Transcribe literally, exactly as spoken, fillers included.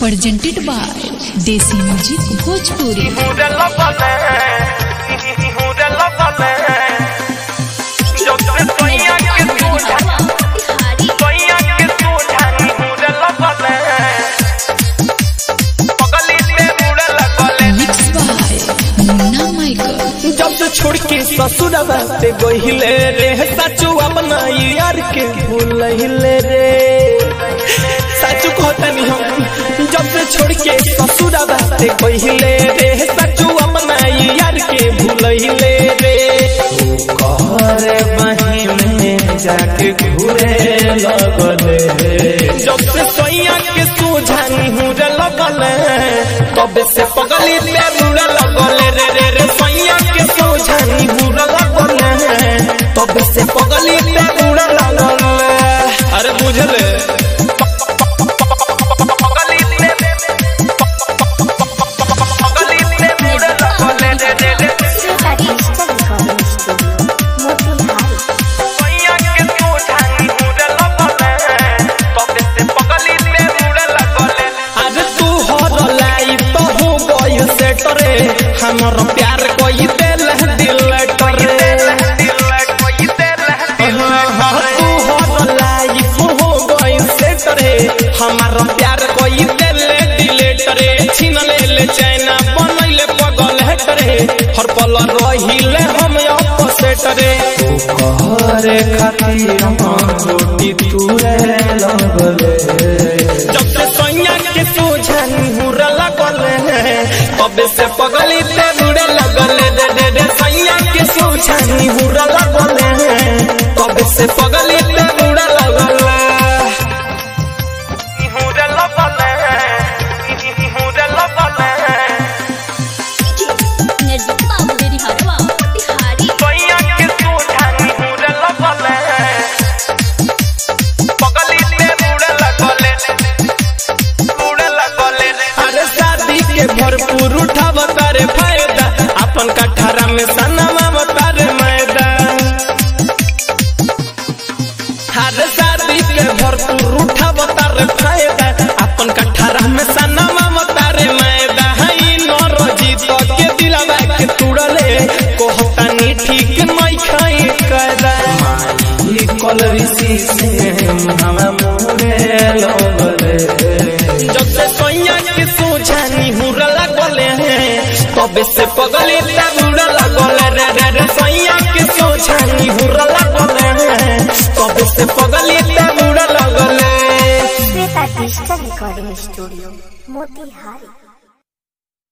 presented by Desi Music Bhojpuri. Mixed by Munna Michael. जब से छोड़ के ससुर बाते गहिले रे साचू अपना यार के भूलहिले रे साचू कहता नहीं हम जब से छोड़ के ससुर बाते गहिले रे साचू अपना यार के भूलहिले रे कहरे बही में जाके घूरे लगले जब से सोइया के सोझानी हुरे लगले तब से पगली पे मुड़ा लगले रे रे रे सोइया के सोझानी हुरे लगले तब से पगली पे मुड़ा लगले अरे बुझले पगली पे पगली पे मुड़ा लगले रे रे रे सोइया के सोझानी हुरे लगले तब से पगली पे मुड़ा लगले अरे तू हर लाई तो हो गई से टरे हमर प्यार कोई दिल दिल टरे तू हर लाई हो गई से टरे हमर प्यार कोई दिल दिल टरे छीन ले ले चैना बनैले पगल टरे हर पल रहिले हम आप से टरे कहरे खातिर हम रोटी तुरे लगले जब से सोइया के सोझानी हुरे लगले तब से पगली पे मुड़े लगले रे रे रे सोइया के सोझानी हुरे लगले तब से पगली पे मुड़े लगले हुरे लगले हुरे लगले सोइया के सोझानी हुरे लगले पगली पे मुड़े लगले अरे शादी के भरपूर उठाव तारे फायदा अपन कठारा में सनमा तारे मैदा अरे शादी के भरपूर उठाव तारे फायदा अपन कठारा में सनमा तारे मैदा हई नरजी तो के दिलवा के तुड़ले कहतानी ठीक नहीं खाई कायदा माई कल ऋषि से हम मोरे लगले जब से सोइया के सोझानी हुरे लगले तब से पगली पे मुड़े लगले रे रे रे सोइया के सोझानी हुरे लगले तब से पगली पे मुड़े लगले Shweta digital recording studio Motihari.